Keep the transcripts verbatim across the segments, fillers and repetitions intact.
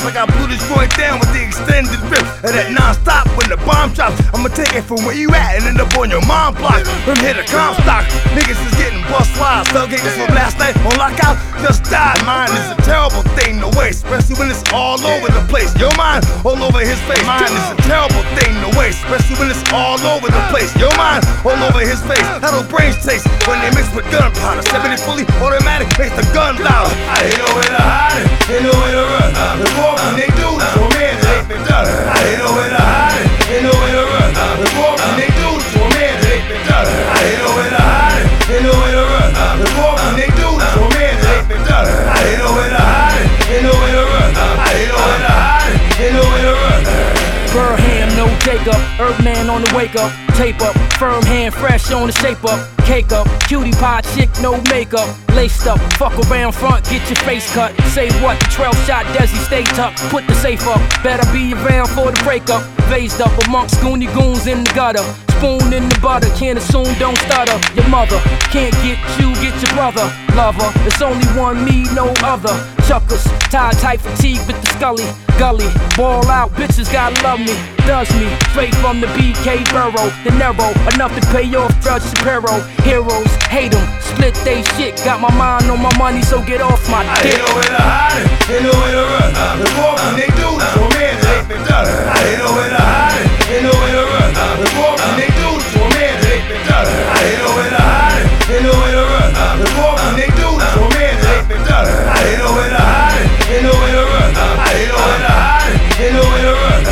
Looks like I blew this joint down with the extended rip of that non-stop when the bomb drops. I'ma take it from where you at and end up on your mom block. From here to Comstock, niggas is getting bust wide. Tailgaters from last night on lockout just died. Mine is a terrible thing to waste, especially when it's all over the place. Your mind all over his face. Mine is a terrible thing to waste, especially when it's all over the place. Your mind all over his face. How do brains taste when they mix with gunpowder? seventy fully automatic makes the gun louder. I ain't nowhere to hide it, ain't nowhere to run. The more can they do to a man that ain't been done. I ain't nowhere to hide it, ain't nowhere to run. The more can they do to a man that ain't been done. I ain't nowhere to hide it, ain't nowhere to run. The more can they do to a man that ain't been done. I ain't nowhere to hide it, ain't nowhere to run. I ain't nowhere to hide it, ain't nowhere to run. Burham, no Jacob, Earthman on the wake up, tape up, firm hand, fresh on the shape up, cake up, cutie pie chick, no makeup, laced up, fuck around front, get your face cut, say what, twelve shot Desi, stay tucked, put the safe up, better be around for the breakup, phased up amongst goony goons in the gutter, spoon in the butter, can't assume, don't stutter, your mother, can't get you, get your brother, lover, it's only one me, no other, chuckers, tie tight fatigue with the scully, gully, ball out, bitches gotta love me, does me, straight from the B K Burrow, the narrow, enough to pay off Judge Shapiro, heroes, hate them, split they shit, got my mind on my money, so get off my dick. I ain't nowhere to hide it, ain't nowhere to run, the more can they do to a man that ain't been done. I ain't nowhere to hide it, ain't nowhere to run, the more can they do to a man that ain't been done. I ain't nowhere to hide it, ain't nowhere to run, the more can they do to a man that ain't been done. I ain't nowhere to hide it, ain't nowhere to run, I ain't nowhere to hide it, ain't nowhere to run.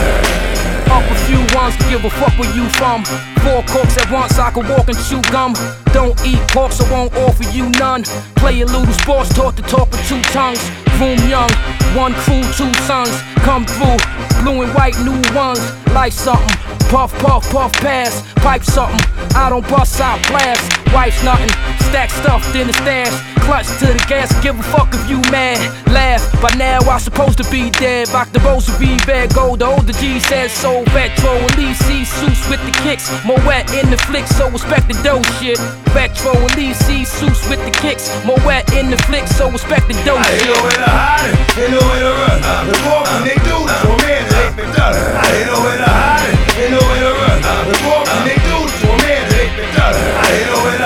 Up a few ones to give a fuck where you from. Four corks at once, I can walk and chew gum. Don't eat pork, so won't offer you none. Play a little sports, taught to talk with two tongues. Room young, one crew, two sons. Come through, blue and white, new ones. Like something, puff, puff, puff, pass. Pipe something, I don't bust, I blast. Wife's nothing, stack stuffed in the stash. Clutch to the gas, give a fuck if you mad. Laugh, by now I supposed to be dead. Rock the rosary, red gold, the older G says so. Retro, Elise C suits with the kicks. More wet in the flick, so respect the dope shit. Retro, Elise C suits with the kicks. More wet in the flick, so respect the dope shit. I ain't nowhere to hide it, ain't nowhere to run. The more can they do to a man that ain't been done. I ain't nowhere to hide it, ain't nowhere to run. The more can they do to a man that ain't been done. I ain't nowhere